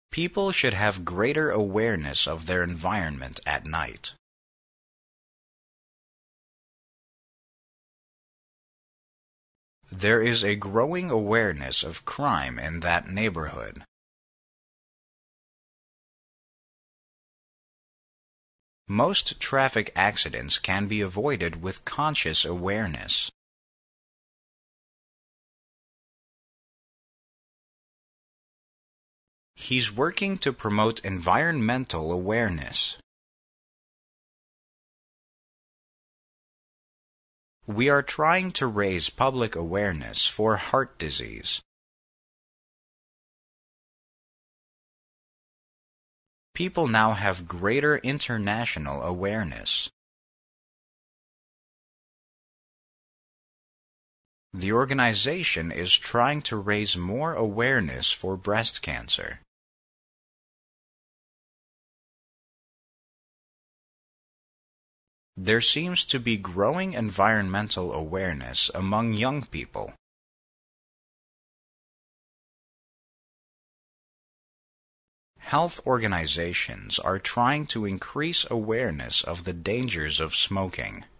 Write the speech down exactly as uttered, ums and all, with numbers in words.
People should have greater awareness of their environment at night. There is a growing awareness of crime in that neighborhood. Most traffic accidents can be avoided with conscious awareness. He's working to promote environmental awareness. We are trying to raise public awareness for heart disease. People now have greater international awareness. The organization is trying to raise more awareness for breast cancer. There seems to be growing environmental awareness among young people. Health organizations are trying to increase awareness of the dangers of smoking.